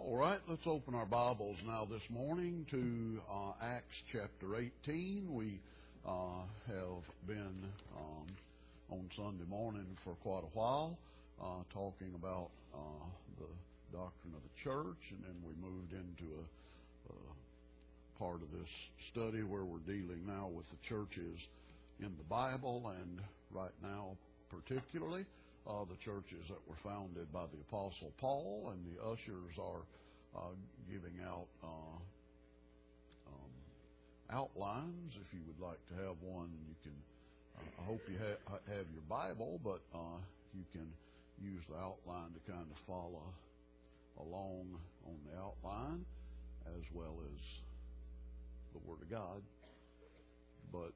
All right, let's open our Bibles now this morning to Acts chapter 18. We have been on Sunday morning for quite a while talking about the doctrine of the church, and then we moved into a part of this study where we're dealing now with the churches in the Bible, and right now particularly the churches that were founded by the Apostle Paul, and the ushers are giving out outlines. If you would like to have one, you can. I hope you have your Bible, but you can use the outline to kind of follow along on the outline, as well as the Word of God. But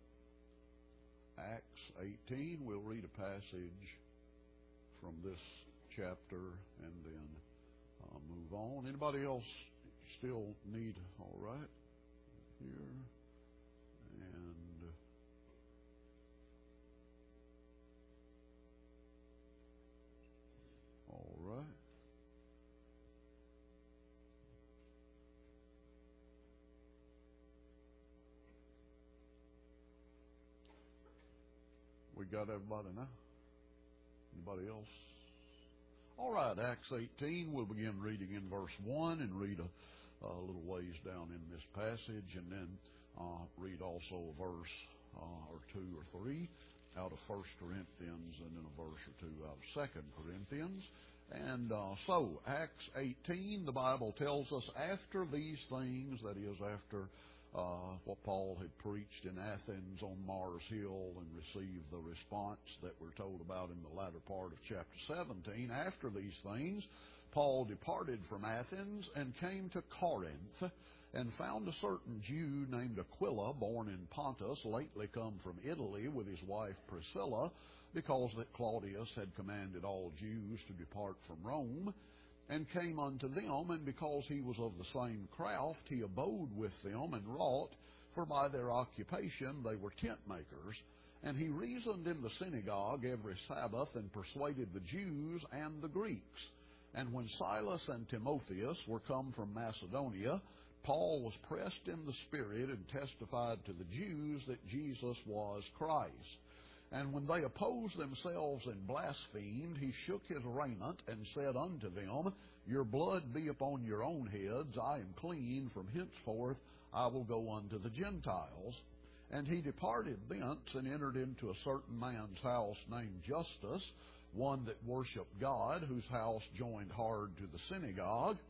Acts 18, we'll read a passage from this chapter and then move on. Anybody else still need? All right, here and all right. We got everybody now? Anybody else? All right, Acts 18, we'll begin reading in verse 1 and read a little ways down in this passage, and then read also a verse or two or three out of 1 Corinthians, and then a verse or two out of 2 Corinthians. And so, Acts 18, the Bible tells us, after these things, that is, after what Paul had preached in Athens on Mars Hill and received the response that we're told about in the latter part of chapter 17. After these things, Paul departed from Athens and came to Corinth, and found a certain Jew named Aquila, born in Pontus, lately come from Italy with his wife Priscilla, because that Claudius had commanded all Jews to depart from Rome, and came unto them, and because he was of the same craft, he abode with them and wrought, for by their occupation they were tent makers. And he reasoned in the synagogue every Sabbath, and persuaded the Jews and the Greeks. And when Silas and Timotheus were come from Macedonia, Paul was pressed in the Spirit, and testified to the Jews that Jesus was Christ. And when they opposed themselves and blasphemed, he shook his raiment, and said unto them, Your blood be upon your own heads, I am clean, from henceforth I will go unto the Gentiles. And he departed thence, and entered into a certain man's house named Justus, one that worshipped God, whose house joined hard to the synagogue.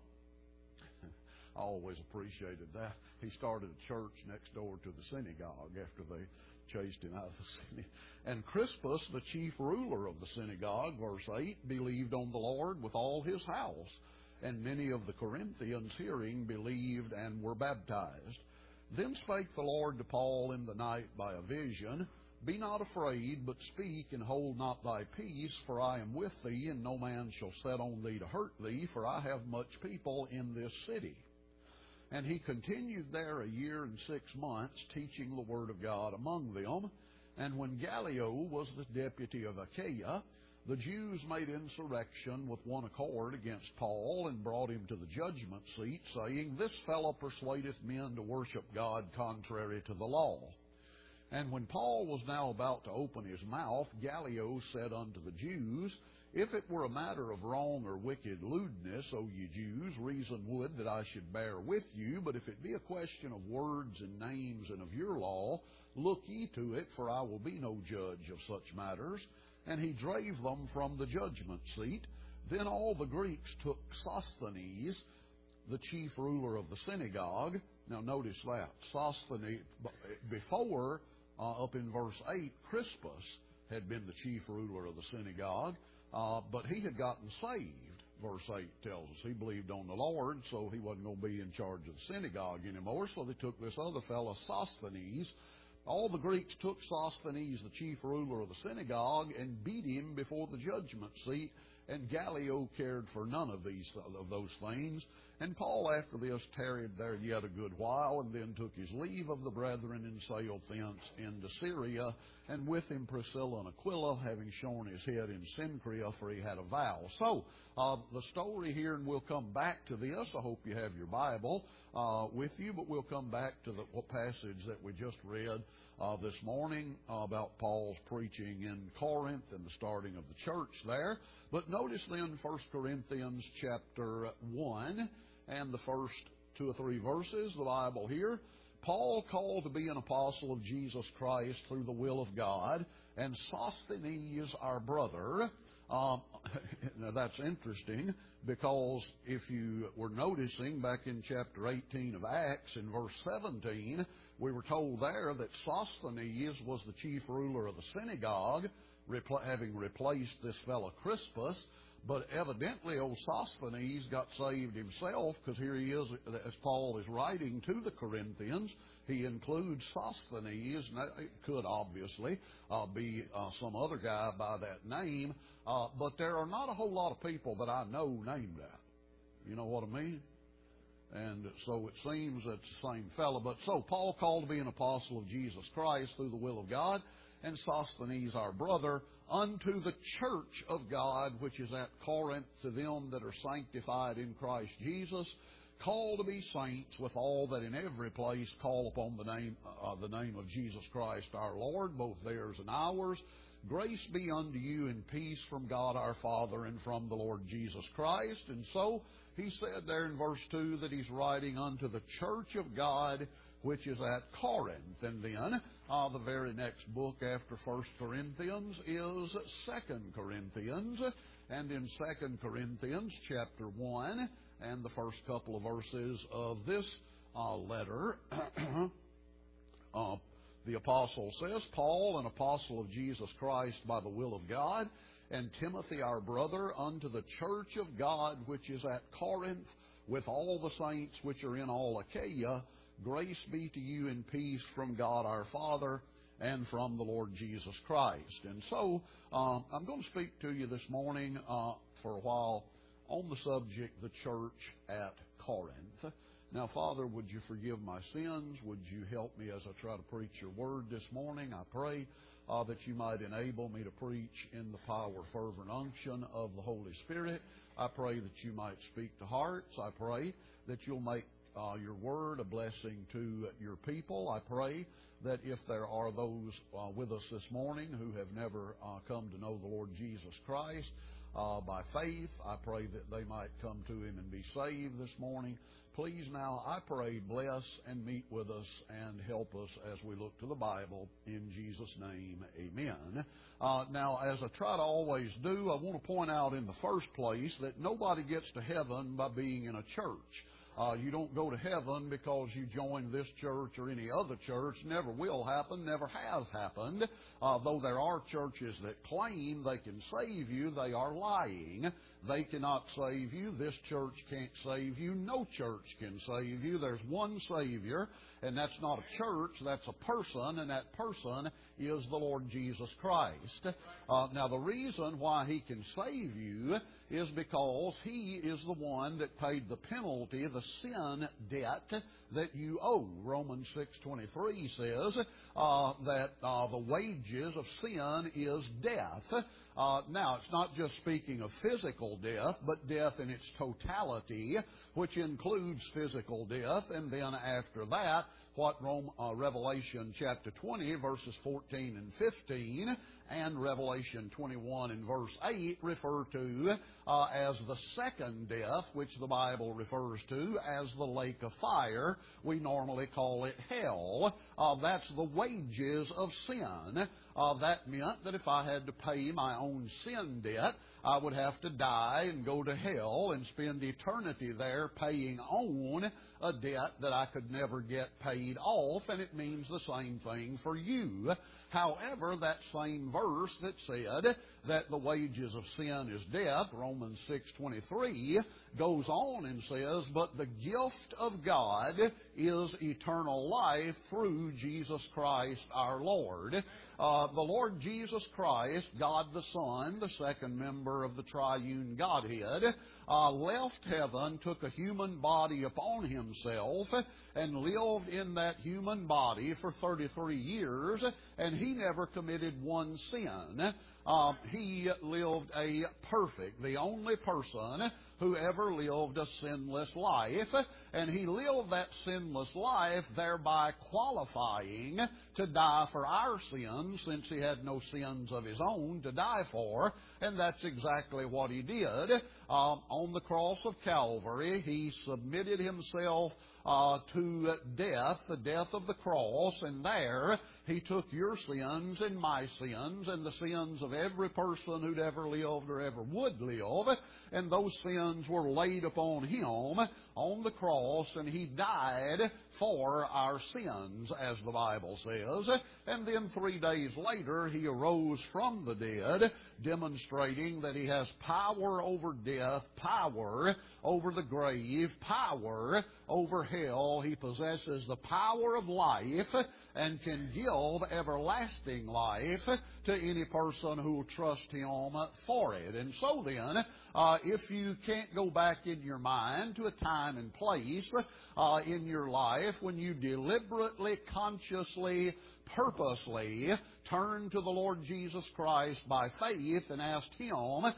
I always appreciated that. He started a church next door to the synagogue after they chased him out of the city. And Crispus, the chief ruler of the synagogue, verse 8, believed on the Lord with all his house. And many of the Corinthians, hearing, believed and were baptized. Then spake the Lord to Paul in the night by a vision, Be not afraid, but speak, and hold not thy peace, for I am with thee, and no man shall set on thee to hurt thee, for I have much people in this city. And he continued there 1 year and 6 months, teaching the word of God among them. And when Gallio was the deputy of Achaia, the Jews made insurrection with one accord against Paul, and brought him to the judgment seat, saying, This fellow persuadeth men to worship God contrary to the law. And when Paul was now about to open his mouth, Gallio said unto the Jews, If it were a matter of wrong or wicked lewdness, O ye Jews, reason would that I should bear with you. But if it be a question of words and names and of your law, look ye to it, for I will be no judge of such matters. And he drave them from the judgment seat. Then all the Greeks took Sosthenes, the chief ruler of the synagogue. Now notice that. Sosthenes, before, up in verse 8, Crispus had been the chief ruler of the synagogue. But he had gotten saved, verse 8 tells us. He believed on the Lord, so he wasn't going to be in charge of the synagogue anymore. So they took this other fellow, Sosthenes. All the Greeks took Sosthenes, the chief ruler of the synagogue, and beat him before the judgment seat. And Gallio cared for none of those things. And Paul, after this, tarried there yet a good while, and then took his leave of the brethren, and sailed thence into Syria, and with him Priscilla and Aquila, having shorn his head in Cenchrea, for he had a vow. So, the story here, and we'll come back to this. I hope you have your Bible with you, but we'll come back to the passage that we just read this morning about Paul's preaching in Corinth and the starting of the church there. But notice then 1 Corinthians chapter 1 and the first 2 or 3 verses, the Bible here. Paul, called to be an apostle of Jesus Christ through the will of God, and Sosthenes, our brother. Now that's interesting, because if you were noticing back in chapter 18 of Acts, in verse 17, we were told there that Sosthenes was the chief ruler of the synagogue, having replaced this fellow Crispus. But evidently old Sosthenes got saved himself, because here he is, as Paul is writing to the Corinthians, he includes Sosthenes. Now, it could obviously be some other guy by that name, but there are not a whole lot of people that I know named that. You know what I mean? And so it seems it's the same fellow. But so Paul, called to be an apostle of Jesus Christ through the will of God, and Sosthenes our brother, unto the church of God which is at Corinth, to them that are sanctified in Christ Jesus, called to be saints, with all that in every place call upon the name of Jesus Christ our Lord, both theirs and ours. Grace be unto you and peace from God our Father and from the Lord Jesus Christ. And so he said there in verse 2 that he's writing unto the church of God which is at Corinth. And then the very next book after 1 Corinthians is 2 Corinthians. And in 2 Corinthians chapter 1 and the first couple of verses of this letter, the apostle says, Paul, an apostle of Jesus Christ by the will of God, and Timothy our brother, unto the church of God which is at Corinth, with all the saints which are in all Achaia, grace be to you and peace from God our Father and from the Lord Jesus Christ. And so I'm going to speak to you this morning for a while on the subject, the church at Corinth. Now, Father, would you forgive my sins? Would you help me as I try to preach your word this morning? I pray that you might enable me to preach in the power, fervent unction of the Holy Spirit. I pray that you might speak to hearts. I pray that you'll make your word a blessing to your people. I pray that if there are those with us this morning who have never come to know the Lord Jesus Christ by faith, I pray that they might come to Him and be saved this morning. Please now, I pray, bless and meet with us and help us as we look to the Bible. In Jesus' name, amen. Now, as I try to always do, I want to point out in the first place that nobody gets to heaven by being in a church. You don't go to heaven because you joined this church or any other church. Never will happen, never has happened. Though there are churches that claim they can save you, they are lying. They cannot save you. This church can't save you. No church can save you. There's one Savior, and that's not a church, that's a person, and that person is the Lord Jesus Christ. Now, the reason why He can save you is because He is the one that paid the penalty, the sin debt that you owe. Romans 6:23 says that the wages of sin is death. Now, it's not just speaking of physical death, but death in its totality, which includes physical death. And then after that, what Revelation chapter 20, verses 14 and 15, and Revelation 21 and verse 8 refer to as the second death, which the Bible refers to as the lake of fire. We normally call it hell. That's the wages of sin. That meant that if I had to pay my own sin debt, I would have to die and go to hell and spend eternity there paying on a debt that I could never get paid off, and it means the same thing for you. However, that same verse that said that the wages of sin is death, Romans 6:23, goes on and says, but the gift of God is eternal life through Jesus Christ our Lord. the Lord Jesus Christ, God the Son, the second member of the triune Godhead, left heaven, took a human body upon Himself, and lived in that human body for 33 years, and He never committed one sin. He lived a perfect, the only person who ever lived a sinless life, and He lived that sinless life, thereby qualifying to die for our sins, since He had no sins of His own to die for, and that's exactly what He did. On the cross of Calvary, He submitted Himself to death, the death of the cross, and there He took your sins and my sins and the sins of every person who'd ever lived or ever would live, and those sins were laid upon Him on the cross, and He died for our sins, as the Bible says. And then 3 days later, He arose from the dead, demonstrating that He has power over death, power over the grave, power over hell. He possesses the power of life and can give everlasting life to any person who will trust Him for it. And so then, if you can't go back in your mind to a time and place in your life when you deliberately, consciously, purposely turned to the Lord Jesus Christ by faith and asked Him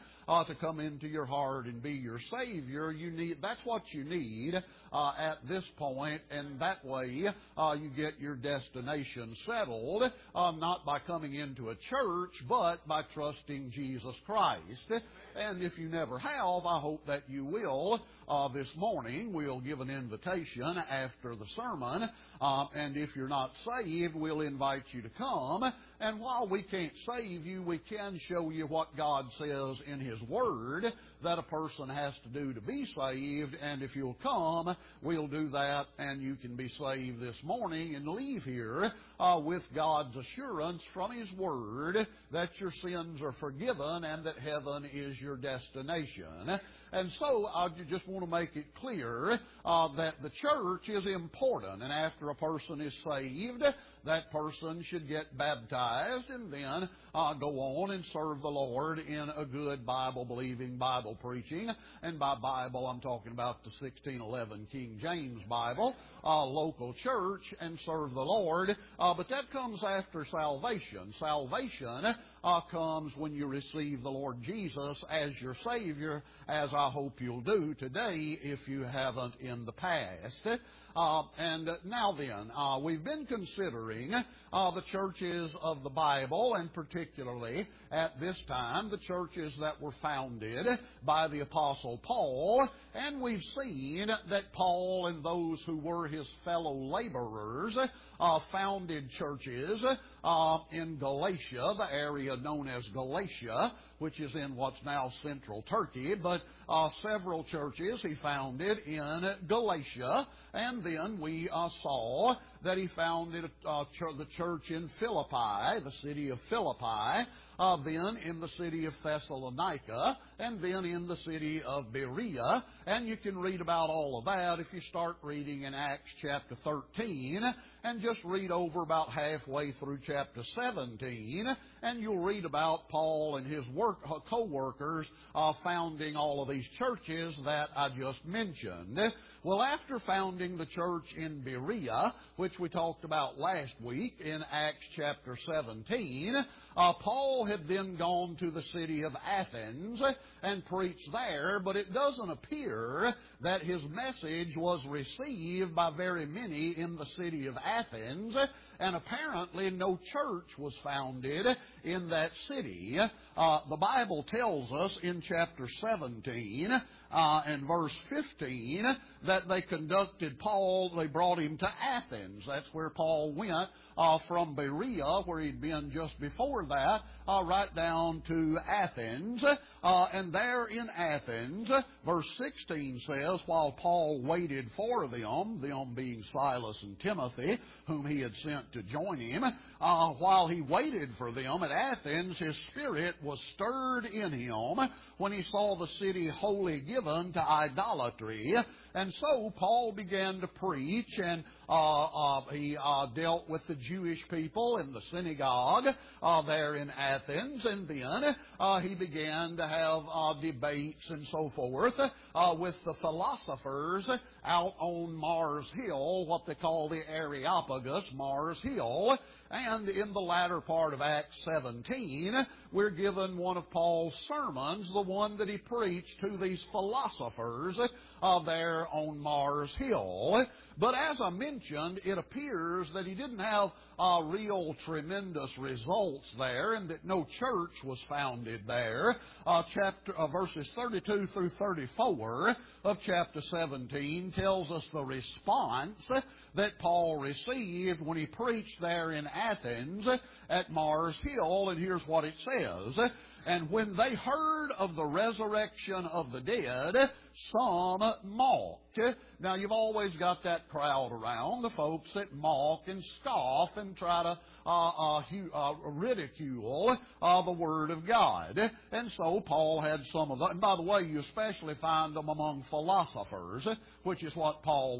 to come into your heart and be your Savior, that's what you need at this point, and that way you get your destination settled, not by coming into a church, but by trusting Jesus Christ. And if you never have, I hope that you will. This morning we'll give an invitation after the sermon, and if you're not saved, we'll invite you to come. And while we can't save you, we can show you what God says in His Word that a person has to do to be saved, and if you'll come, we'll do that, and you can be saved this morning and leave here with God's assurance from His Word that your sins are forgiven and that heaven is your destination. And so I just want to make it clear that the church is important, and after a person is saved, that person should get baptized and then go on and serve the Lord in a good Bible-believing, Bible-preaching. And by Bible, I'm talking about the 1611 King James Bible, local church, and serve the Lord. But that comes after salvation. Salvation comes when you receive the Lord Jesus as your Savior, as I hope you'll do today if you haven't in the past. And now then, we've been considering the churches of the Bible, and particularly at this time, the churches that were founded by the Apostle Paul. And we've seen that Paul and those who were his fellow laborers founded churches in Galatia, the area known as Galatia, which is in what's now central Turkey, but several churches he founded in Galatia. And then we saw that he founded the church in Philippi, the city of Philippi, then in the city of Thessalonica, and then in the city of Berea. And you can read about all of that if you start reading in Acts chapter 13, and just read over about halfway through chapter 17, and you'll read about Paul and his co-workers founding all of these churches that I just mentioned. Well, after founding the church in Berea, which we talked about last week in Acts chapter 17, Paul had then gone to the city of Athens and preached there, but it doesn't appear that his message was received by very many in the city of Athens, and apparently no church was founded in that city. The Bible tells us in chapter 17 and verse 15 that they brought him to Athens. That's where Paul went from Berea, where he'd been just before that, right down to Athens. And there in Athens, verse 16 says, while Paul waited for them being Silas and Timothy, whom he had sent to join him, while he waited for them at Athens, his spirit was stirred in him when he saw the city wholly given given to idolatry. And so Paul began to preach, and he dealt with the Jewish people in the synagogue there in Athens, and then he began to have debates and so forth with the philosophers out on Mars Hill, what they call the Areopagus, Mars Hill. And in the latter part of Acts 17, we're given one of Paul's sermons, the one that he preached to these philosophers there on Mars Hill. But as I mentioned, it appears that he didn't have real tremendous results there, and that no church was founded there. Verses 32 through 34 of chapter 17 tells us the response that Paul received when he preached there in Athens at Mars Hill, and here's what it says. And when they heard of the resurrection of the dead, some mocked. Now, you've always got that crowd around, the folks that mock and scoff and try to ridicule the Word of God. And so Paul had some of that. And by the way, you especially find them among philosophers, which is what Paul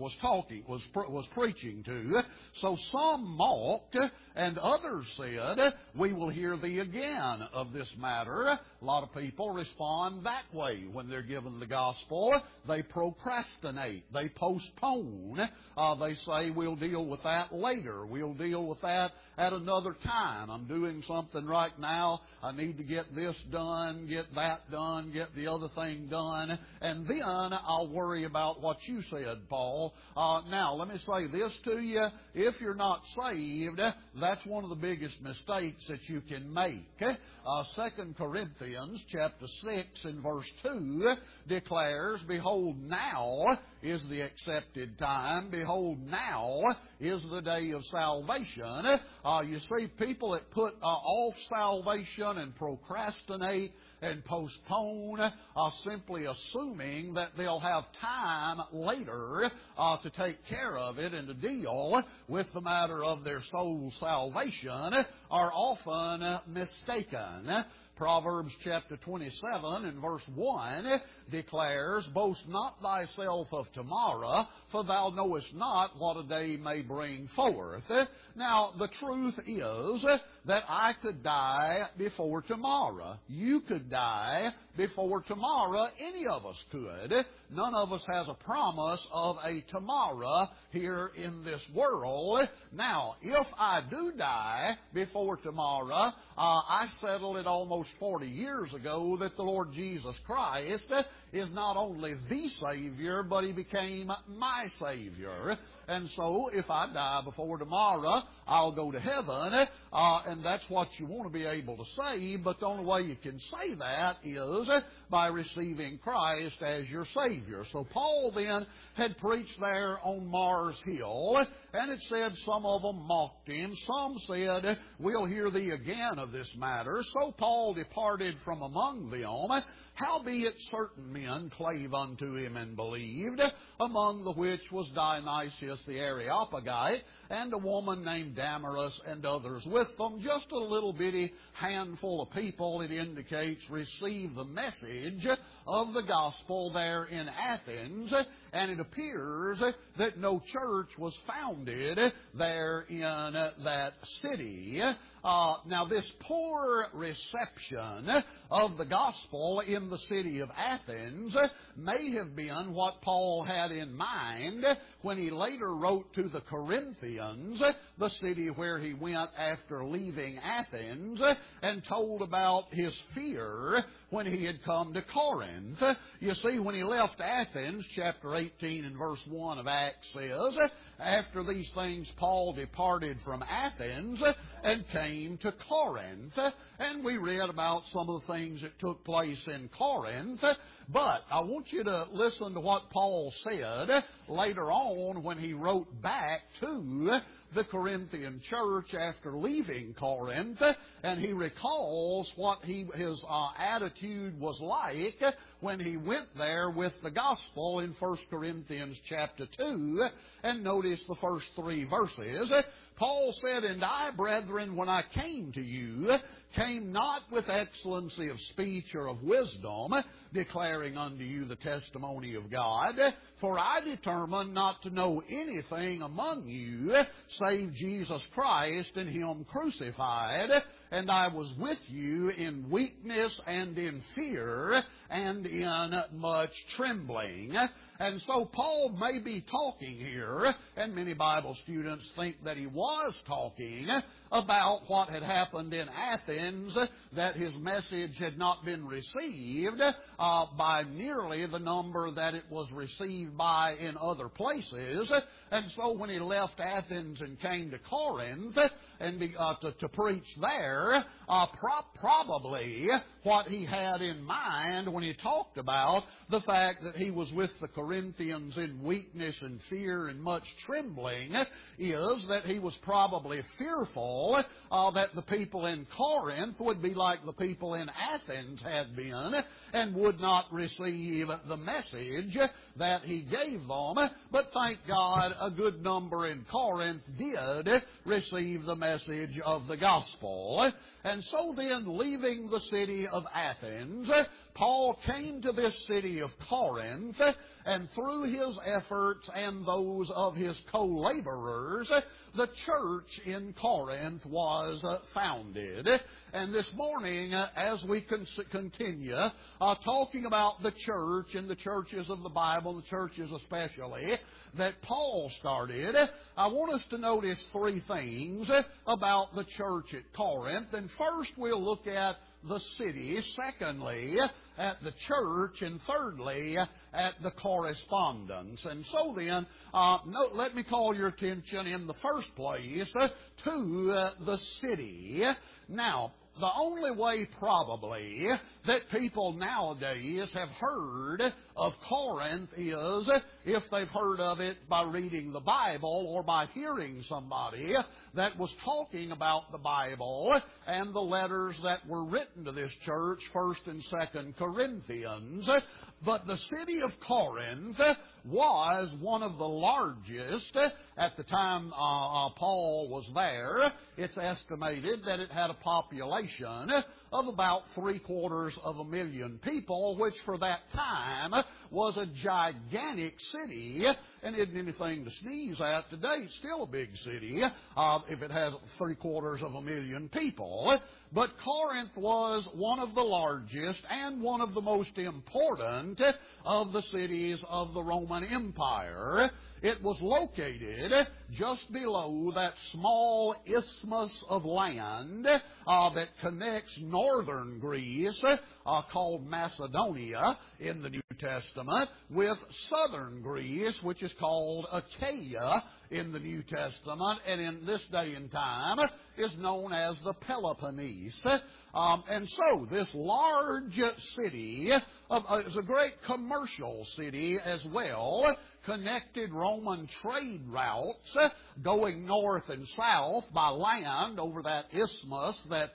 was preaching to. So some mocked, and others said, "We will hear thee again of this matter." A lot of people respond that way when they're given the gospel. They procrastinate. They postpone. They say, "We'll deal with that later. We'll deal with that at another time. I'm doing something right now. I need to get this done, get that done, get the other thing done, and then I'll worry about what you said, Paul." Now, let me say this to you. If you're not saved, that's one of the biggest mistakes that you can make. 2 Corinthians chapter 6 and verse 2 declares, "Behold, now is the accepted time. Behold, now is the day of salvation." You see, people that put off salvation and procrastinate and postpone, simply assuming that they'll have time later to take care of it and to deal with the matter of their soul's salvation, are often mistaken. Proverbs chapter 27 and verse 1 declares, "Boast not thyself of tomorrow, for thou knowest not what a day may bring forth." Now, the truth is that I could die before tomorrow. You could die before tomorrow. Any of us could. None of us has a promise of a tomorrow here in this world. Now, if I do die before tomorrow, I settled it almost 40 years ago that the Lord Jesus Christ is not only the Savior, but He became my Savior. And so, if I die before tomorrow, I'll go to heaven, and that's what you want to be able to say, but the only way you can say that is by receiving Christ as your Savior. So Paul then had preached there on Mars Hill, and it said some of them mocked him. Some said, "We'll hear thee again of this matter." So Paul departed from among them. Howbeit certain men clave unto him and believed, among the which was Dionysius the Areopagite, and a woman named Damaris, and others with them. Just a little bitty handful of people, it indicates, received the message of the gospel there in Athens, and it appears that no church was founded there in that city. Now, this poor reception of the gospel in the city of Athens may have been what Paul had in mind when he later wrote to the Corinthians, the city where he went after leaving Athens, and told about his fear when he had come to Corinth. You see, when he left Athens, chapter 18 and verse 1 of Acts says, "After these things Paul departed from Athens and came to Corinth." And we read about some of the things that took place in Corinth. But I want you to listen to what Paul said later on when he wrote back to the Corinthian church after leaving Corinth, and he recalls what his attitude was like when he went there with the gospel in 1 Corinthians chapter 2, and notice the first 3 verses. Paul said, "And I, brethren, when I came to you, came not with excellency of speech or of wisdom, declaring declaring unto you the testimony of God. For I determined not to know anything among you save Jesus Christ and Him crucified. And I was with you in weakness and in fear and in much trembling. And so Paul may be talking here, and many Bible students think that he was talking about what had happened in Athens, that his message had not been received by nearly the number that it was received by in other places. And so when he left Athens and came to Corinth and to preach there, probably what he had in mind when he talked about the fact that he was with the Corinthians in weakness and fear and much trembling is that he was probably fearful that the people in Corinth would be like the people in Athens had been and would not receive the message that he gave them. But thank God, a good number in Corinth did receive the message of the gospel. And so then, leaving the city of Athens, Paul came to this city of Corinth, and through his efforts and those of his co-laborers, the church in Corinth was founded. And this morning, as we continue talking about the church and the churches of the Bible, the churches especially, that Paul started, I want us to notice three things about the church at Corinth. And first, we'll look at the city. Secondly, at the church. And thirdly, at the correspondence. And so then, let me call your attention in the first place to the city. Now, the only way probably that people nowadays have heard of Corinth is if they've heard of it by reading the Bible or by hearing somebody that was talking about the Bible and the letters that were written to this church, 1st and 2nd Corinthians. But the city of Corinth was one of the largest at the time Paul was there. It's estimated that it had a population of about 750,000 people, which for that time was a gigantic city, and isn't anything to sneeze at today. It's still a big city if it has 750,000 people. But Corinth was one of the largest and one of the most important of the cities of the Roman Empire. It was located just below that small isthmus of land that connects northern Greece, called Macedonia in the New Testament, with southern Greece, which is called Achaia in the New Testament, and in this day and time is known as the Peloponnese. And so this large city is a great commercial city as well, connected Roman trade routes going north and south by land over that isthmus that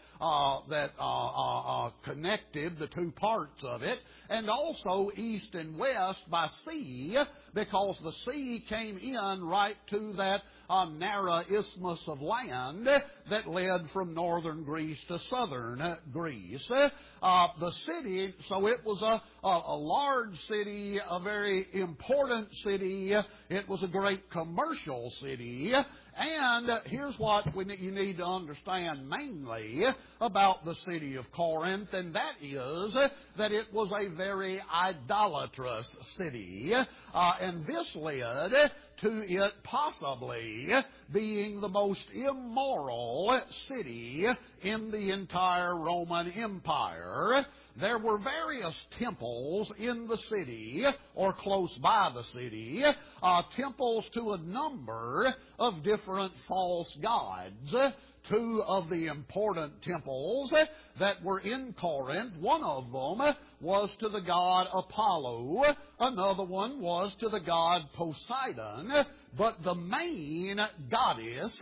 connected the two parts of it, and also east and west by sea, because the sea came in right to that narrow isthmus of land that led from northern Greece to southern Greece. The city, so it was a large city, a very important city. It was a great commercial city. And here's what you need to understand mainly about the city of Corinth, and that is that it was a very idolatrous city. And this led to it possibly being the most immoral city in the entire Roman Empire. There were various temples in the city or close by the city, temples to a number of different false gods. Two of the important temples that were in Corinth, one of them was to the god Apollo, another one was to the god Poseidon, but the main goddess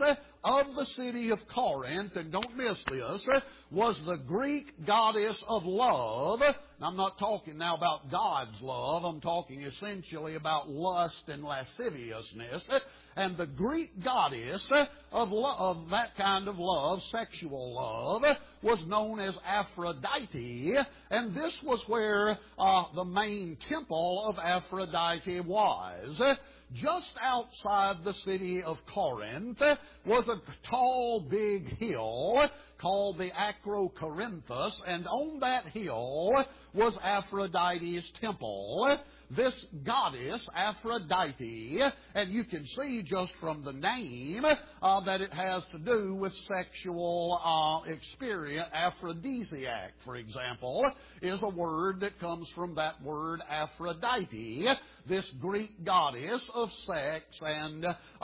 of the city of Corinth, and don't miss this, was the Greek goddess of love. And I'm not talking now about God's love. I'm talking essentially about lust and lasciviousness. And the Greek goddess of that kind of love, sexual love, was known as Aphrodite. And this was where the main temple of Aphrodite was. Just outside the city of Corinth was a tall, big hill called the Acrocorinthus, and on that hill was Aphrodite's temple. This goddess, Aphrodite, and you can see just from the name that it has to do with sexual experience. Aphrodisiac, for example, is a word that comes from that word Aphrodite, this Greek goddess of sex and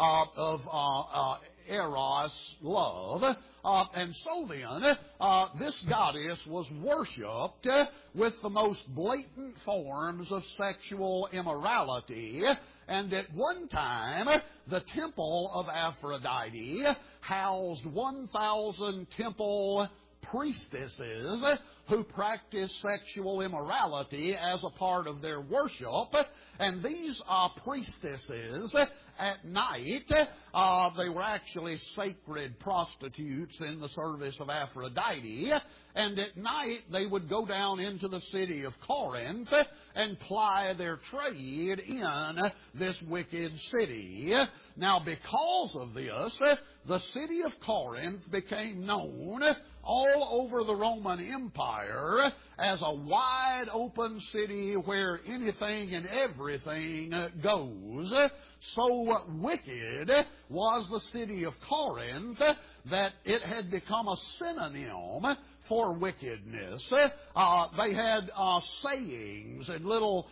of eros, love. And so then, this goddess was worshipped with the most blatant forms of sexual immorality. And at one time, the temple of Aphrodite housed 1,000 temple priestesses who practiced sexual immorality as a part of their worship. And these priestesses, at night, they were actually sacred prostitutes in the service of Aphrodite. And at night, they would go down into the city of Corinth and ply their trade in this wicked city. Now, because of this, the city of Corinth became known all over the Roman Empire as a wide open city where anything and everything goes. So wicked was the city of Corinth that it had become a synonym for wickedness. They had sayings and little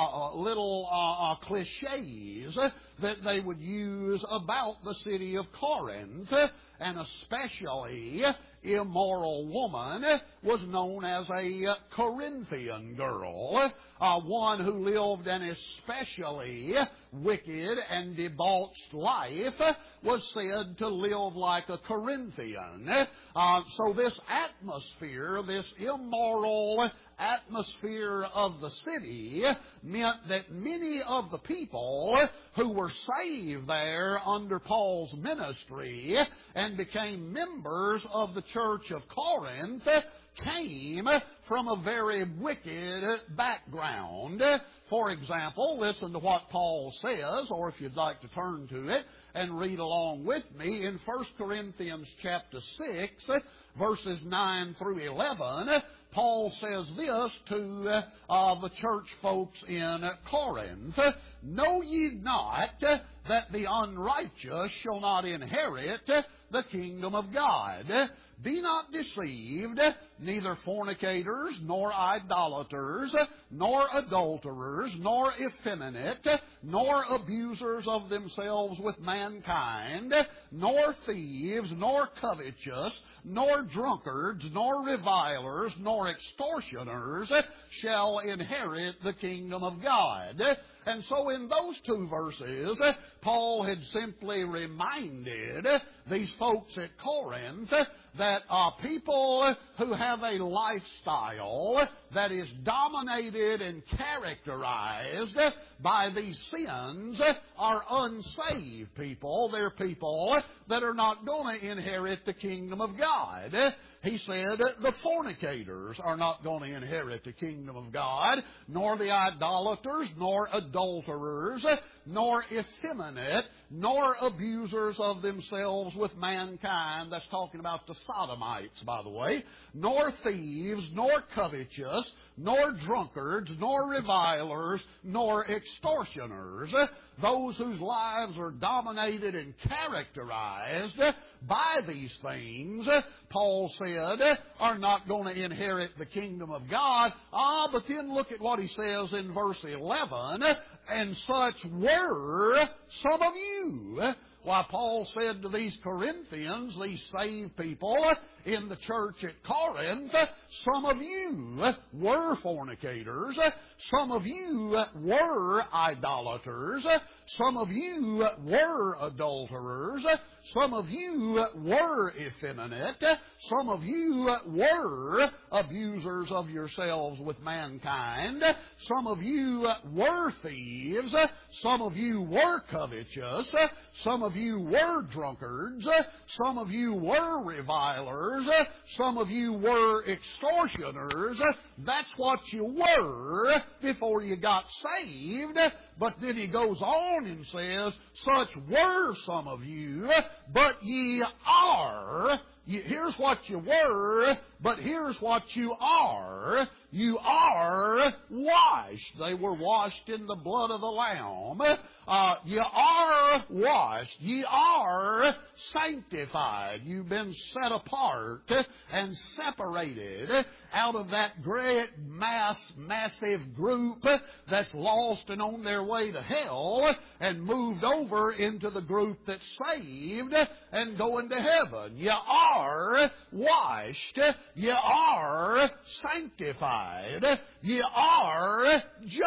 cliches that they would use about the city of Corinth, and especially immoral woman was known as a Corinthian girl. One who lived an especially wicked and debauched life was said to live like a Corinthian. So this atmosphere, this immoral atmosphere of the city, meant that many of the people who were saved there under Paul's ministry and became members of the church of Corinth came from a very wicked background. For example, listen to what Paul says, or if you'd like to turn to it and read along with me, in 1 Corinthians chapter 6, verses 9 through 11, Paul says this to the church folks in Corinth: "Know ye not that the unrighteous shall not inherit the kingdom of God? Be not deceived, neither fornicators, nor idolaters, nor adulterers, nor effeminate, nor abusers of themselves with mankind, nor thieves, nor covetous, nor drunkards, nor revilers, nor extortioners shall inherit the kingdom of God." And so in those two verses, Paul had simply reminded these folks at Corinth that people who have a lifestyle that is dominated and characterized by these sins are unsaved people. They're people that are not going to inherit the kingdom of God. He said the fornicators are not going to inherit the kingdom of God, nor the idolaters, nor adulterers, nor effeminate, nor abusers of themselves with mankind. That's talking about the sodomites, by the way. Nor thieves, nor covetous, nor drunkards, nor revilers, nor extortioners. Those whose lives are dominated and characterized by these things, Paul said, are not going to inherit the kingdom of God. But then look at what he says in verse 11, "And such were some of you." Why, Paul said to these Corinthians, these saved people, in the church at Corinth, some of you were fornicators, some of you were idolaters, some of you were adulterers, some of you were effeminate, some of you were abusers of yourselves with mankind, some of you were thieves, some of you were covetous, some of you were drunkards, some of you were revilers, some of you were extortioners. That's what you were before you got saved. But then he goes on and says, such were some of you, but ye are. Here's what you were, but here's what you are. You are washed. They were washed in the blood of the Lamb. You are washed. Ye are sanctified. You've been set apart and separated out of that great massive group that's lost and on their way to hell, and moved over into the group that's saved and going to heaven. You are washed. You are sanctified. You are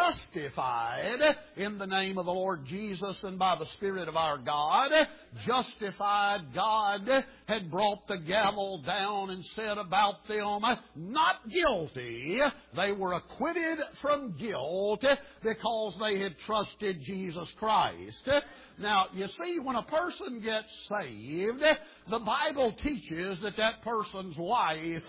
justified in the name of the Lord Jesus and by the Spirit of our God. Justified, God had brought the gavel down and said about them, not guilty. They were acquitted from guilt because they had trusted Jesus Christ. Now, you see, when a person gets saved, the Bible teaches that that person's life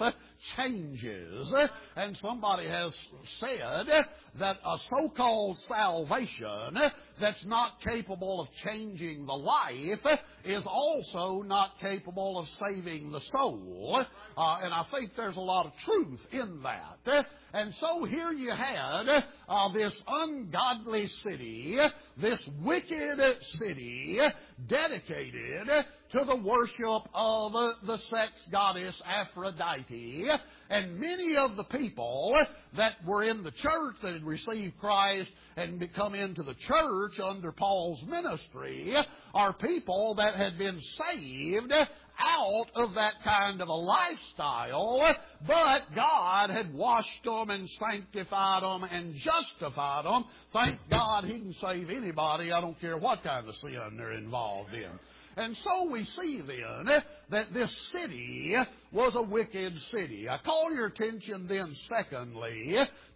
changes. And somebody has said that a so-called salvation that's not capable of changing the life is also not capable of saving the soul. And I think there's a lot of truth in that. And so here you had this ungodly city, this wicked city, dedicated to the worship of the sex goddess Aphrodite. And many of the people that were in the church that had received Christ and come into the church under Paul's ministry are people that had been saved out of that kind of a lifestyle, but God had washed them and sanctified them and justified them. Thank God He can save anybody. I don't care what kind of sin they're involved in. And so we see then that this city was a wicked city. I call your attention then secondly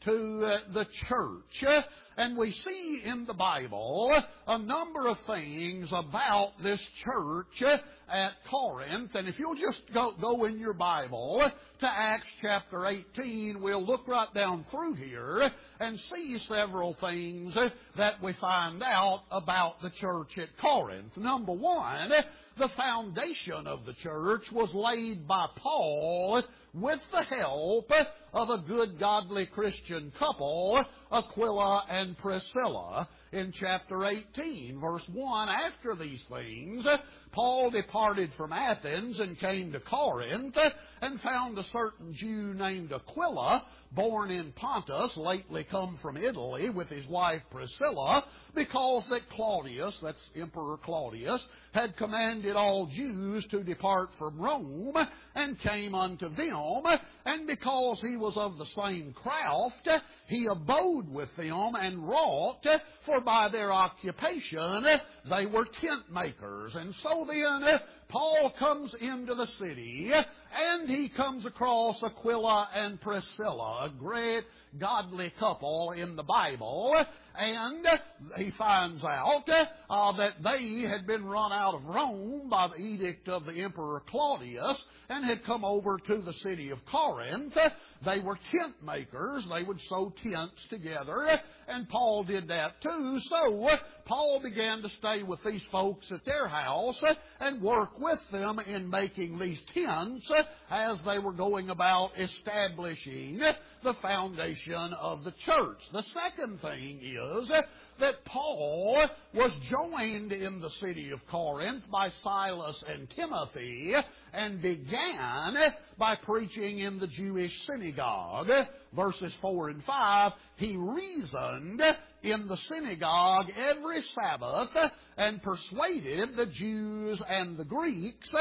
to the church. And we see in the Bible a number of things about this church at Corinth. And if you'll just go in your Bible to Acts chapter 18, we'll look right down through here and see several things that we find out about the church at Corinth. Number one, the foundation of the church was laid by Paul with the help of a good, godly Christian couple, Aquila and Priscilla. In chapter 18, verse 1, after these things, Paul departed from Athens and came to Corinth and found a certain Jew named Aquila, born in Pontus, lately come from Italy, with his wife Priscilla, because that Claudius, that's Emperor Claudius, had commanded all Jews to depart from Rome, and came unto them, and because he was of the same craft, he abode with them and wrought, for by their occupation they were tent makers. And so then Paul comes into the city, and he comes across Aquila and Priscilla, a great godly couple in the Bible, and he finds out that they had been run out of Rome by the edict of the Emperor Claudius and had come over to the city of Corinth. They were tent makers. They would sew tents together, and Paul did that too. So Paul began to stay with these folks at their house and work with them in making these tents as they were going about establishing the foundation of the church. The second thing is that Paul was joined in the city of Corinth by Silas and Timothy and began by preaching in the Jewish synagogue. Verses 4 and 5, he reasoned in the synagogue every Sabbath and persuaded the Jews and the Greeks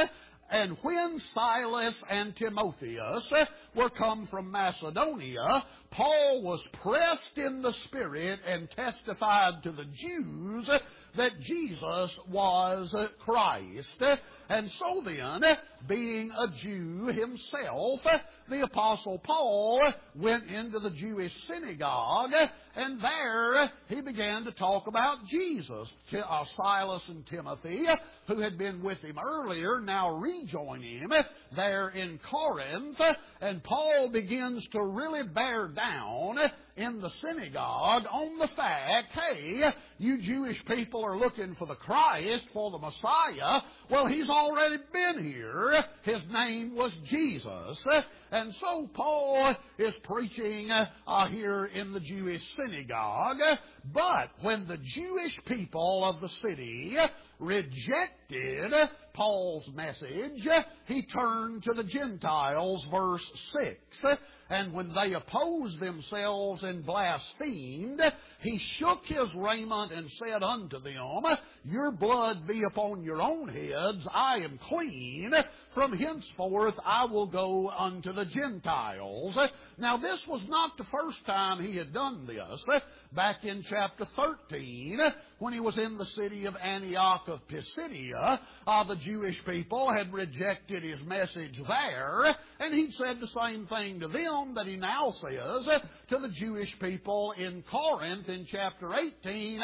And when Silas and Timotheus were come from Macedonia, Paul was pressed in the Spirit and testified to the Jews that Jesus was Christ. And so then, being a Jew himself, the Apostle Paul went into the Jewish synagogue, and there he began to talk about Jesus. Silas and Timothy, who had been with him earlier, now rejoin him there in Corinth, and Paul begins to really bear down in the synagogue on the fact, hey, you Jewish people are looking for the Christ, for the Messiah. Well, He's already been here. His name was Jesus. And so Paul is preaching here in the Jewish synagogue. But when the Jewish people of the city rejected Paul's message, he turned to the Gentiles, verse 6. And when they opposed themselves and blasphemed, he shook his raiment and said unto them, Your blood be upon your own heads, I am clean. From henceforth I will go unto the Gentiles. Now this was not the first time he had done this. Back in chapter 13, when he was in the city of Antioch of Pisidia, the Jewish people had rejected his message there, and he'd said the same thing to them that he now says to the Jewish people in Corinth in chapter 18.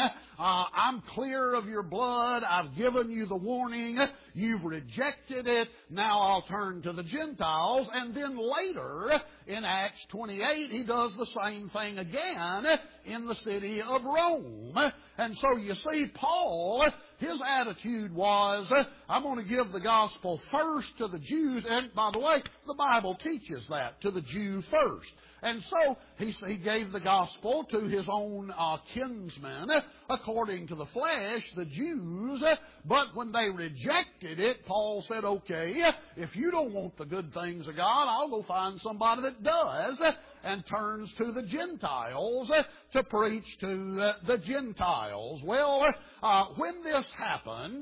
I'm clear of your blood. I've given you the warning. You've rejected it. Now I'll turn to the Gentiles. And then later, in Acts 28, he does the same thing again in the city of Rome. And so you see, Paul, his attitude was, I'm going to give the gospel first to the Jews. And by the way, the Bible teaches that, to the Jew first. And so he gave the gospel to his own kinsmen, according to the flesh, the Jews. But when they rejected it, Paul said, okay, if you don't want the good things of God, I'll go find somebody that does, and turns to the Gentiles to preach to the Gentiles. Well, when this happened,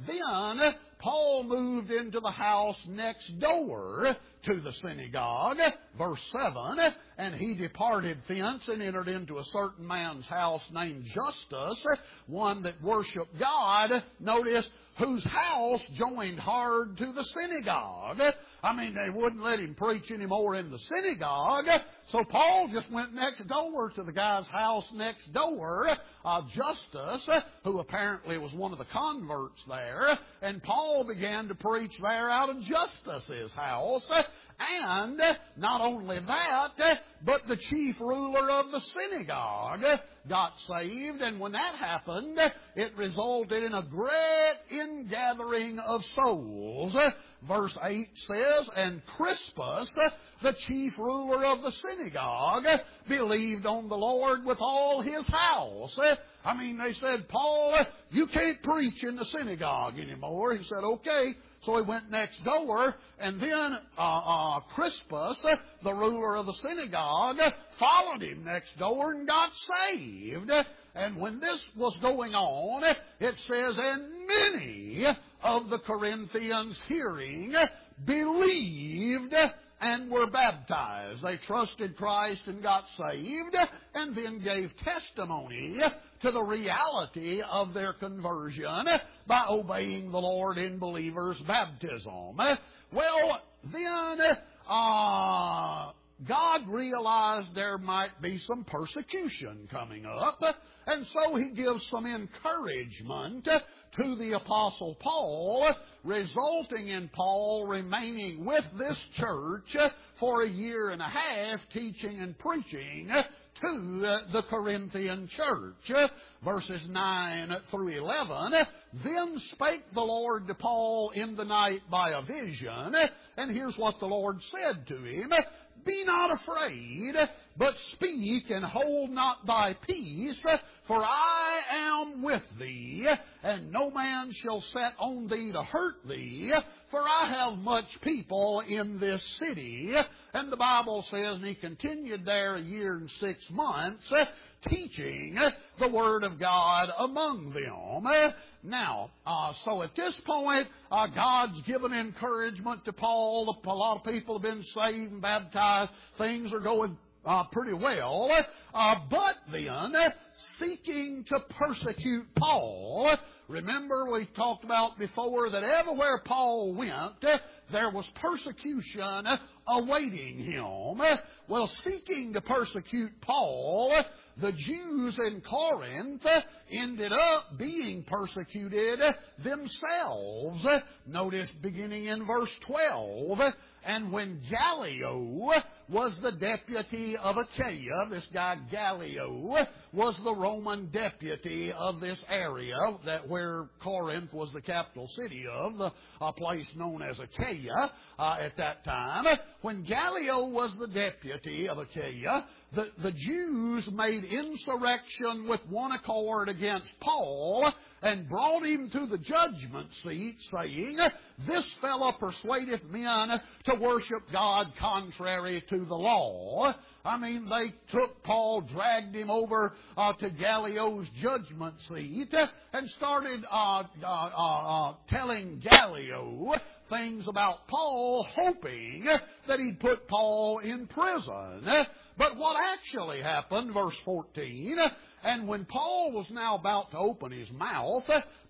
then Paul moved into the house next door to the synagogue, verse 7, and he departed thence and entered into a certain man's house named Justus, one that worshiped God, notice, whose house joined hard to the synagogue. I mean, they wouldn't let him preach anymore in the synagogue, so Paul just went next door to the guy's house next door, Justus, who apparently was one of the converts there, and Paul began to preach there out of Justus's house. And not only that, but the chief ruler of the synagogue got saved. And when that happened, it resulted in a great ingathering of souls. Verse 8 says, And Crispus, the chief ruler of the synagogue, believed on the Lord with all his house. I mean, they said, Paul, you can't preach in the synagogue anymore. He said, okay. So he went next door, and then Crispus, the ruler of the synagogue, followed him next door and got saved. And when this was going on, it says, And many of the Corinthians hearing believed and were baptized. They trusted Christ and got saved, and then gave testimony to the reality of their conversion by obeying the Lord in believers' baptism. Well, then God realized there might be some persecution coming up, and so He gives some encouragement to the Apostle Paul, resulting in Paul remaining with this church for a year and a half, teaching and preaching to the Corinthian church. Verses 9 through 11, Then spake the Lord to Paul in the night by a vision, and here's what the Lord said to him, Be not afraid, but speak and hold not thy peace, for I am with with thee, and no man shall set on thee to hurt thee, for I have much people in this city. And the Bible says, and he continued there 1 year and 6 months, teaching the Word of God among them. Now, so at this point, God's given encouragement to Paul. A lot of people have been saved and baptized. Things are going pretty well. But then, seeking to persecute Paul, remember we talked about before that everywhere Paul went, there was persecution awaiting him. Well, seeking to persecute Paul, the Jews in Corinth ended up being persecuted themselves. Notice beginning in verse 12, and when Gallio was the deputy of Achaia, this guy Gallio was the Roman deputy of this area that where Corinth was the capital city of, a place known as Achaia at that time. When Gallio was the deputy of Achaia, the Jews made insurrection with one accord against Paul and brought him to the judgment seat, saying, "This fellow persuadeth men to worship God contrary to the law." I mean, they took Paul, dragged him over to Gallio's judgment seat, and started telling Gallio things about Paul, hoping that he'd put Paul in prison. But what actually happened, verse 14, and when Paul was now about to open his mouth,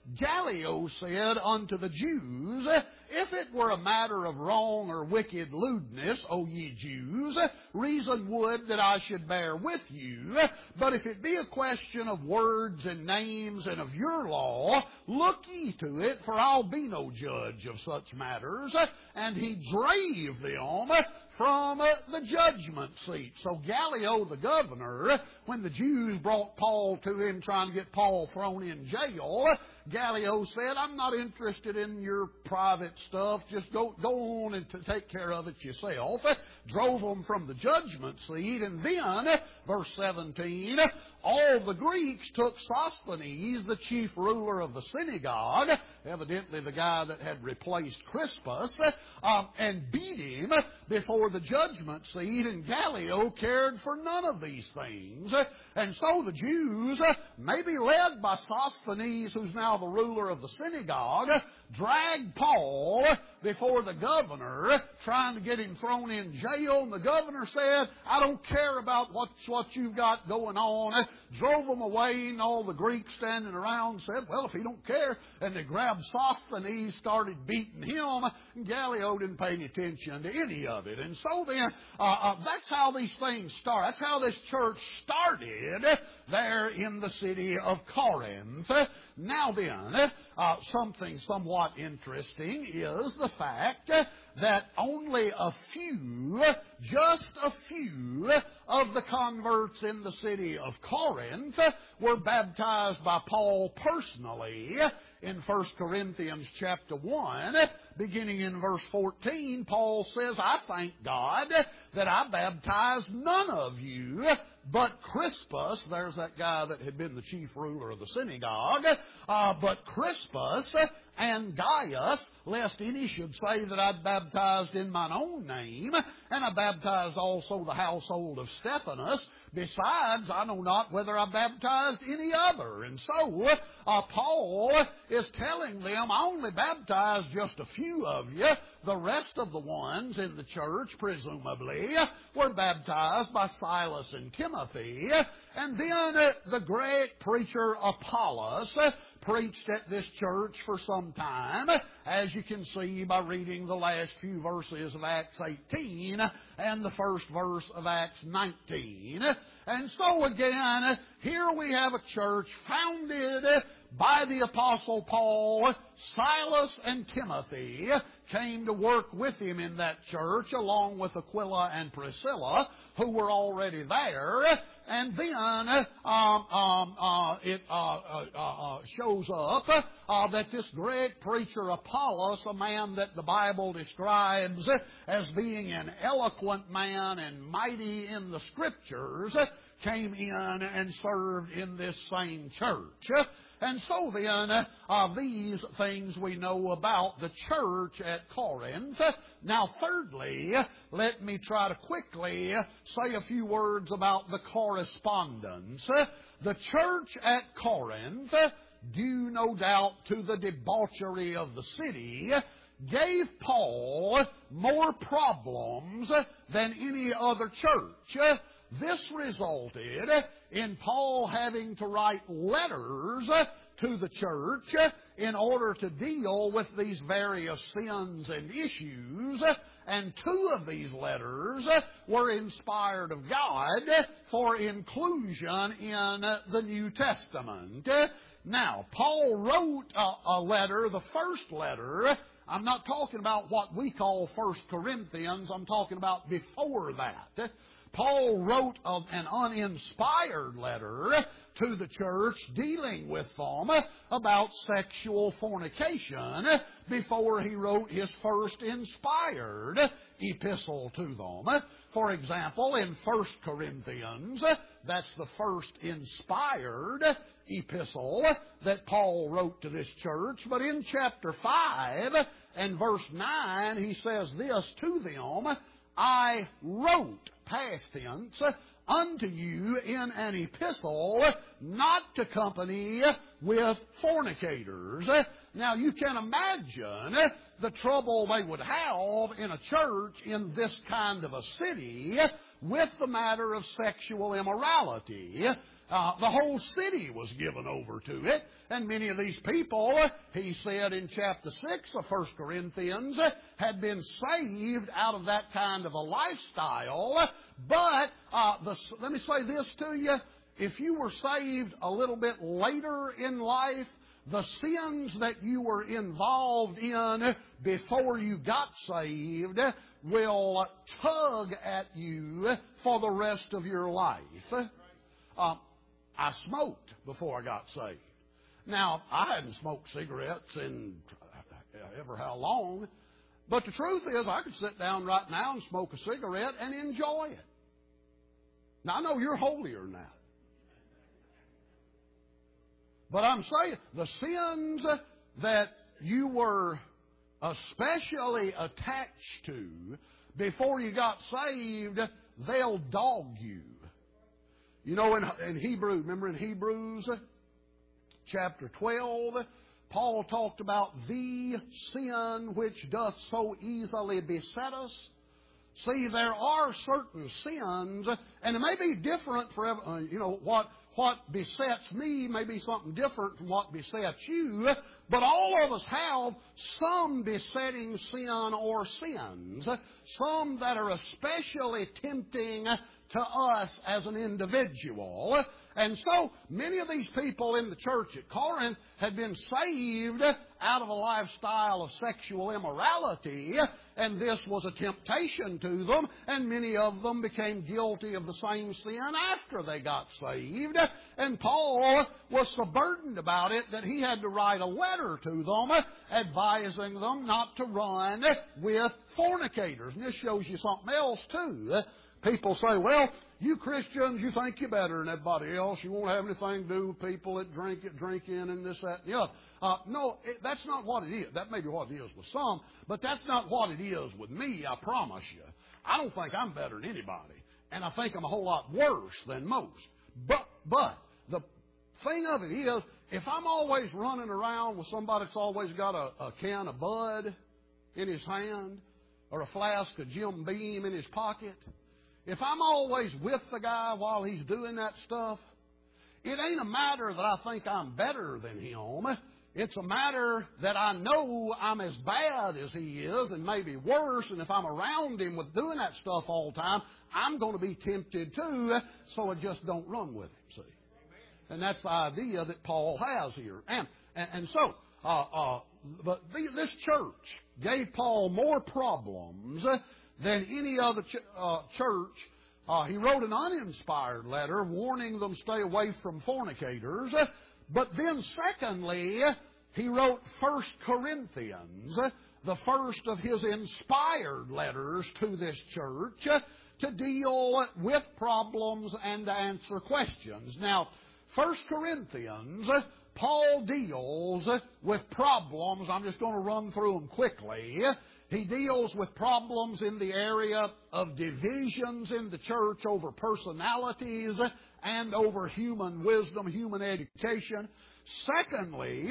Gallio said unto the Jews, "If it were a matter of wrong or wicked lewdness, O ye Jews, reason would that I should bear with you. But if it be a question of words and names and of your law, look ye to it, for I'll be no judge of such matters." And he drave them from the judgment seat. So Gallio, the governor, when the Jews brought Paul to him trying to get Paul thrown in jail, Gallio said, "I'm not interested in your private stuff. Just go on and take care of it yourself." Drove them from the judgment seat. And then, verse 17, all the Greeks took Sosthenes, the chief ruler of the synagogue, evidently the guy that had replaced Crispus, and beat him before the judgment seat. And Gallio cared for none of these things. And so the Jews, maybe led by Sosthenes, who's now the ruler of the synagogue, dragged Paul before the governor, trying to get him thrown in jail. And the governor said, "I don't care about what you've got going on." Drove them away, and all the Greeks standing around said, "Well, if he don't care." And they grabbed Sosthenes, started beating him, and Gallio didn't pay any attention to any of it. And so then, that's how these things start. That's how this church started there in the city of Corinth. Now then, something somewhat interesting is the fact that only a few, just a few, of the converts in the city of Corinth were baptized by Paul personally. In 1 Corinthians chapter 1, beginning in verse 14, Paul says, "I thank God that I baptized none of you, but Crispus," there's that guy that had been the chief ruler of the synagogue, "but Crispus and Gaius, lest any should say that I'd baptized in mine own name, and I baptized also the household of Stephanas. Besides, I know not whether I baptized any other." And so, Paul is telling them, "I only baptized just a few of you. The rest of the ones in the church, presumably, were baptized by Silas and Timothy." And then the great preacher Apollos preached at this church for some time, as you can see by reading the last few verses of Acts 18 and the first verse of Acts 19. And so again, here we have a church founded by the Apostle Paul. Silas and Timothy came to work with him in that church, along with Aquila and Priscilla, who were already there. And then it shows up that this great preacher Apollos, a man that the Bible describes as being an eloquent man and mighty in the Scriptures, came in and served in this same church. And so then, these things we know about the church at Corinth. Now, thirdly, let me try to quickly say a few words about the correspondence. The church at Corinth, due no doubt to the debauchery of the city, gave Paul more problems than any other church. This resulted in Paul having to write letters to the church in order to deal with these various sins and issues. And two of these letters were inspired of God for inclusion in the New Testament. Now, Paul wrote a letter, the first letter. I'm not talking about what we call 1 Corinthians. I'm talking about before that. Paul wrote an uninspired letter to the church dealing with them about sexual fornication before he wrote his first inspired epistle to them. For example, in 1 Corinthians, that's the first inspired epistle that Paul wrote to this church. But in chapter 5 and verse 9, he says this to them, I wrote, past tense, unto you in an epistle not to company with fornicators. Now you can imagine the trouble they would have in a church in this kind of a city with the matter of sexual immorality. The whole city was given over to it. And many of these people, he said in chapter 6 of 1 Corinthians, had been saved out of that kind of a lifestyle. But let me say this to you. If you were saved a little bit later in life, the sins that you were involved in before you got saved will tug at you for the rest of your life. I smoked before I got saved. Now, I hadn't smoked cigarettes in ever how long, but the truth is I could sit down right now and smoke a cigarette and enjoy it. Now, I know you're holier than that. But I'm saying the sins that you were especially attached to before you got saved, they'll dog you. You know, in Hebrew, remember in Hebrews chapter 12, Paul talked about the sin which doth so easily beset us. See, there are certain sins, and it may be different for what besets me may be something different from what besets you, but all of us have some besetting sin or sins, some that are especially tempting to us as an individual. And so many of these people in the church at Corinth had been saved out of a lifestyle of sexual immorality, and this was a temptation to them, and many of them became guilty of the same sin after they got saved. And Paul was so burdened about it that he had to write a letter to them advising them not to run with fornicators. And this shows you something else too. People say, well, you Christians, you think you're better than everybody else. You won't have anything to do with people that drinking and this, that, and the other. No, that's not what it is. That may be what it is with some, but that's not what it is with me, I promise you. I don't think I'm better than anybody, and I think I'm a whole lot worse than most. But the thing of it is, if I'm always running around with somebody that's always got a can of Bud in his hand or a flask of Jim Beam in his pocket, if I'm always with the guy while he's doing that stuff, it ain't a matter that I think I'm better than him. It's a matter that I know I'm as bad as he is and maybe worse, and if I'm around him with doing that stuff all the time, I'm going to be tempted too, so I just don't run with him, see. And that's the idea that Paul has here. And so, this church gave Paul more problems than any other church. He wrote an uninspired letter warning them stay away from fornicators. But then secondly, he wrote 1 Corinthians, the first of his inspired letters to this church. to deal with problems and to answer questions. Now, 1 Corinthians, Paul deals with problems. I'm just going to run through them quickly. He deals with problems in the area of divisions in the church over personalities and over human wisdom, human education. Secondly,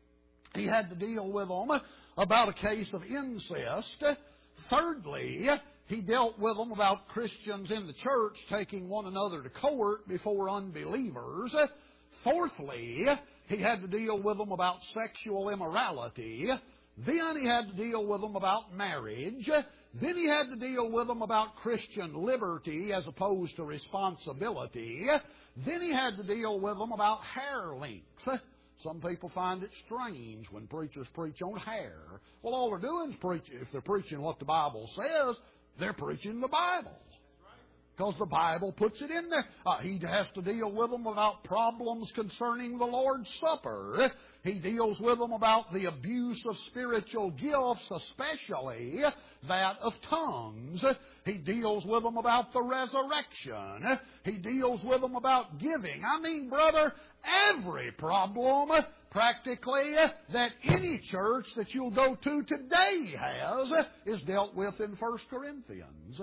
he had to deal with them about a case of incest. Thirdly, he dealt with them about Christians in the church taking one another to court before unbelievers. Fourthly, he had to deal with them about sexual immorality. Then he had to deal with them about marriage. Then he had to deal with them about Christian liberty as opposed to responsibility. Then he had to deal with them about hair length. Some people find it strange when preachers preach on hair. Well, all they're doing is preaching. If they're preaching what the Bible says, they're preaching the Bible. Because the Bible puts it in there. He has to deal with them about problems concerning the Lord's Supper. He deals with them about the abuse of spiritual gifts, especially that of tongues. He deals with them about the resurrection. He deals with them about giving. I mean, brother, every problem practically that any church that you'll go to today has is dealt with in 1 Corinthians.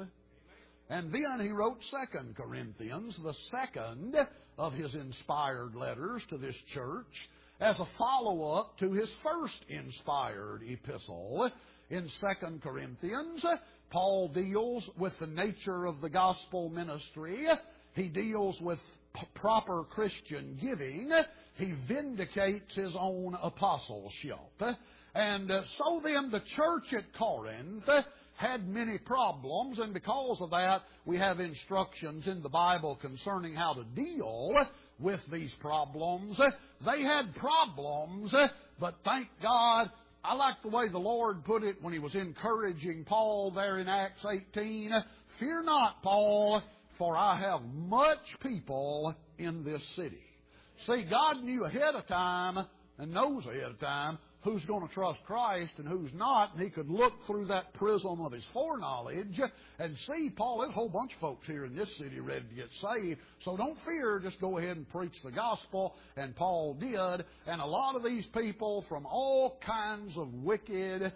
And then he wrote 2 Corinthians, the second of his inspired letters to this church, as a follow-up to his first inspired epistle. In 2 Corinthians, Paul deals with the nature of the gospel ministry. He deals with proper Christian giving. He vindicates his own apostleship. And so then the church at Corinth had many problems, and because of that, we have instructions in the Bible concerning how to deal with these problems. They had problems, but thank God, I like the way the Lord put it when He was encouraging Paul there in Acts 18. Fear not, Paul, for I have much people in this city. See, God knew ahead of time and knows ahead of time who's going to trust Christ and who's not, and He could look through that prism of His foreknowledge and see, Paul, there's a whole bunch of folks here in this city ready to get saved, so don't fear, just go ahead and preach the gospel, and Paul did, and a lot of these people from all kinds of wicked,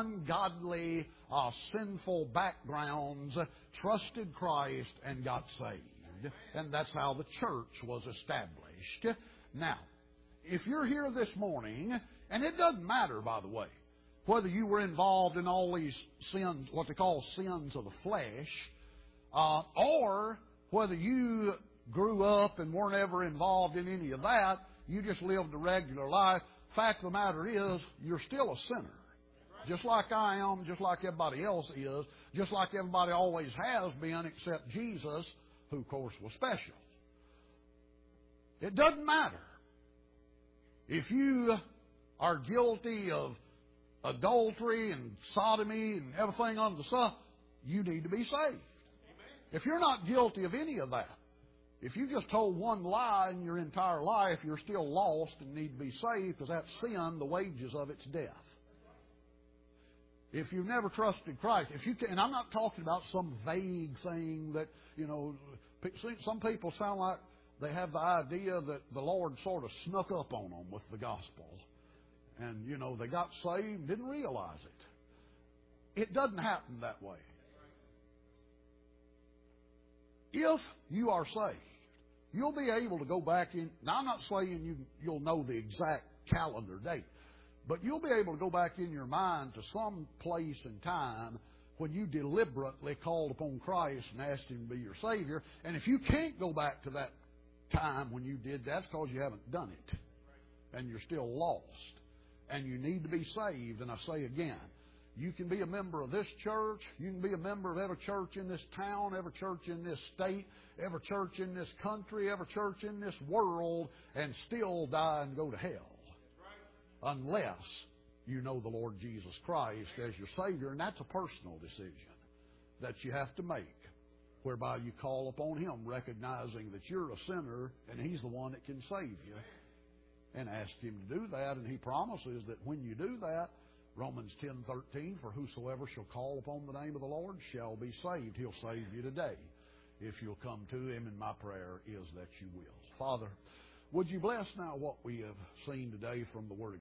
ungodly, sinful backgrounds trusted Christ and got saved, and that's how the church was established. Now, if you're here this morning, and it doesn't matter, by the way, whether you were involved in all these sins, what they call sins of the flesh, or whether you grew up and weren't ever involved in any of that, you just lived a regular life. Fact of the matter is, you're still a sinner. Just like I am, just like everybody else is, just like everybody always has been except Jesus, who, of course, was special. It doesn't matter. If you are guilty of adultery and sodomy and everything under the sun, you need to be saved. If you're not guilty of any of that, if you just told one lie in your entire life, you're still lost and need to be saved, because that's sin, the wages of it's death. If you've never trusted Christ, if you can, and I'm not talking about some vague thing that, some people sound like they have the idea that the Lord sort of snuck up on them with the gospel. And, they got saved and didn't realize it. It doesn't happen that way. If you are saved, you'll be able to go back in. Now, I'm not saying you'll know the exact calendar date, but you'll be able to go back in your mind to some place and time when you deliberately called upon Christ and asked Him to be your Savior. And if you can't go back to that time when you did that, it's because you haven't done it. And you're still lost. And you need to be saved. And I say again, you can be a member of this church. You can be a member of every church in this town, every church in this state, every church in this country, every church in this world, and still die and go to hell. Unless you know the Lord Jesus Christ as your Savior. And that's a personal decision that you have to make, whereby you call upon Him, recognizing that you're a sinner and He's the one that can save you, and ask Him to do that. And He promises that when you do that, Romans 10:13, for whosoever shall call upon the name of the Lord shall be saved. He'll save you today if you'll come to Him, and my prayer is that you will. Father, would you bless now what we have seen today from the Word of